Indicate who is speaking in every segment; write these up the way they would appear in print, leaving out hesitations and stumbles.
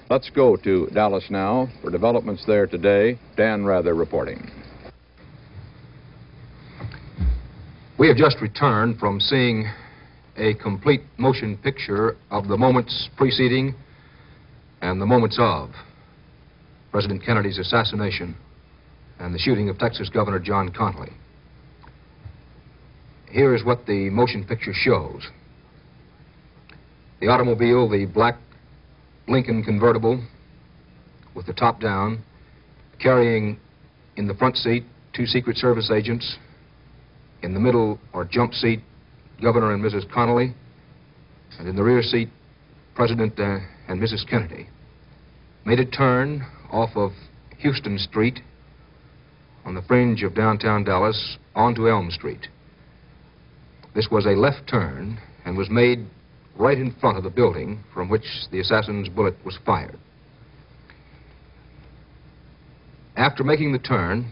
Speaker 1: Let's go to Dallas now for developments there today. Dan Rather reporting.
Speaker 2: We have just returned from seeing a complete motion picture of the moments preceding and the moments of President Kennedy's assassination and the shooting of Texas Governor John Connally. Here is what the motion picture shows. The automobile, the black Lincoln convertible with the top down, carrying in the front seat 2 Secret Service agents, in the middle or jump seat Governor and Mrs. Connally, and in the rear seat President and Mrs. Kennedy, made a turn off of Houston Street on the fringe of downtown Dallas onto Elm Street. This was a left turn and was made right in front of the building from which the assassin's bullet was fired. After making the turn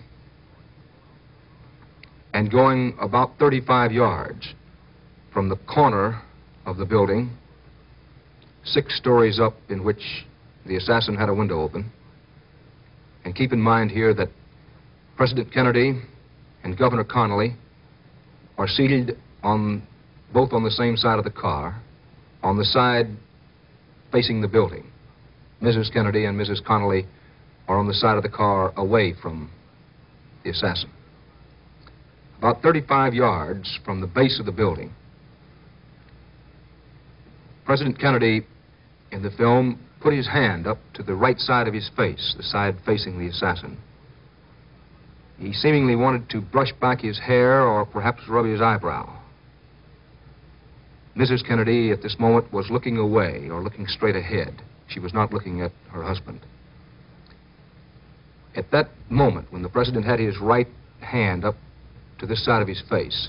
Speaker 2: and going about 35 yards from the corner of the building, 6 stories up, in which the assassin had a window open, and keep in mind here that President Kennedy and Governor Connally are seated both on the same side of the car, on the side facing the building. Mrs. Kennedy and Mrs. Connally are on the side of the car away from the assassin. About 35 yards from the base of the building, President Kennedy, in the film, put his hand up to the right side of his face, the side facing the assassin. He seemingly wanted to brush back his hair or perhaps rub his eyebrow. Mrs. Kennedy, at this moment, was looking away or looking straight ahead. She was not looking at her husband. At that moment, when the president had his right hand up to this side of his face,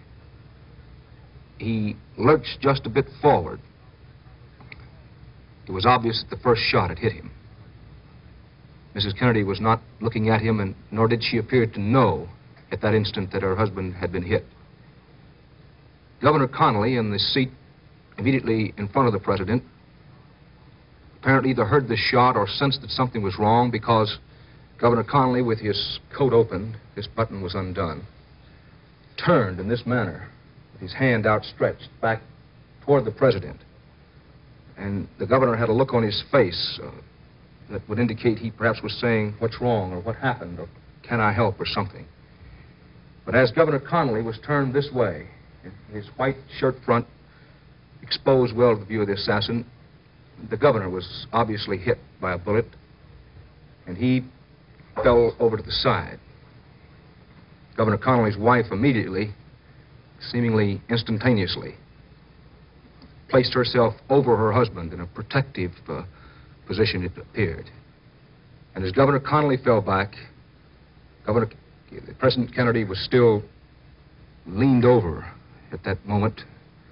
Speaker 2: he lurched just a bit forward. It was obvious that the first shot had hit him. Mrs. Kennedy was not looking at him, and nor did she appear to know at that instant that her husband had been hit. Governor Connally, in the seat immediately in front of the president, apparently either heard the shot or sensed that something was wrong, because Governor Connally, with his coat open, his button was undone, turned in this manner, with his hand outstretched back toward the president. And the governor had a look on his face that would indicate he perhaps was saying, "What's wrong?" or "What happened?" or "Can I help?" or something. But as Governor Connally was turned this way, his white shirt front exposed well to the view of the assassin, the governor was obviously hit by a bullet, and he fell over to the side. Governor Connally's wife immediately, seemingly instantaneously, placed herself over her husband in a protective position, it appeared. And as Governor Connally fell back, President Kennedy was still leaned over at that moment.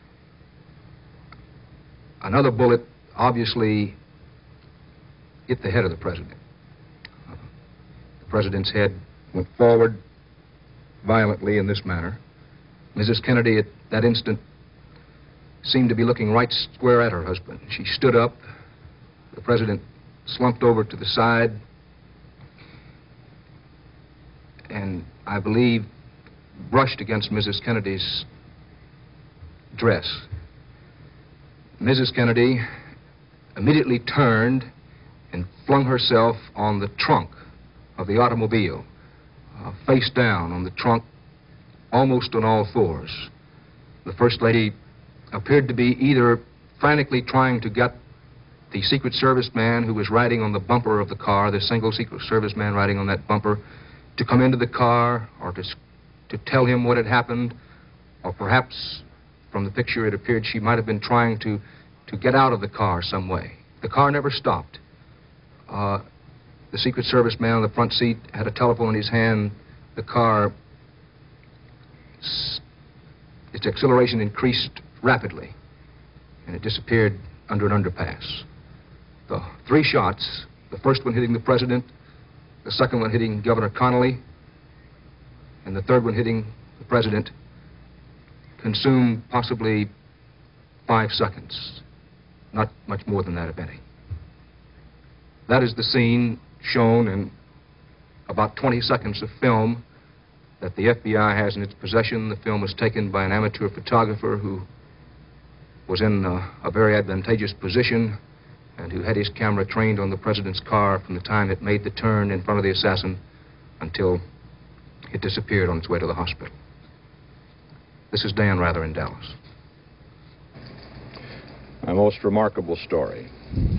Speaker 2: Another bullet obviously hit the head of the president. The president's head went forward violently in this manner. Mrs. Kennedy, at that instant, seemed to be looking right square at her husband. She stood up. The president slumped over to the side and, I believe, brushed against Mrs. Kennedy's dress. Mrs. Kennedy immediately turned and flung herself on the trunk of the automobile, face down on the trunk, almost on all fours. The First Lady appeared to be either frantically trying to get the Secret Service man who was riding on the bumper of the car, the single Secret Service man riding on that bumper, to come into the car or to tell him what had happened, or perhaps from the picture it appeared she might have been trying to get out of the car some way. The car never stopped. The Secret Service man on the front seat had a telephone in his hand. The car, its acceleration increased rapidly, and it disappeared under an underpass. The 3 shots, the first one hitting the president, the second one hitting Governor Connally, and the third one hitting the president, consumed possibly 5 seconds. Not much more than that, if any. That is the scene shown in about 20 seconds of film that the FBI has in its possession. The film was taken by an amateur photographer who was in a very advantageous position and who had his camera trained on the president's car from the time it made the turn in front of the assassin until it disappeared on its way to the hospital. This is Dan Rather in Dallas.
Speaker 1: A most remarkable story.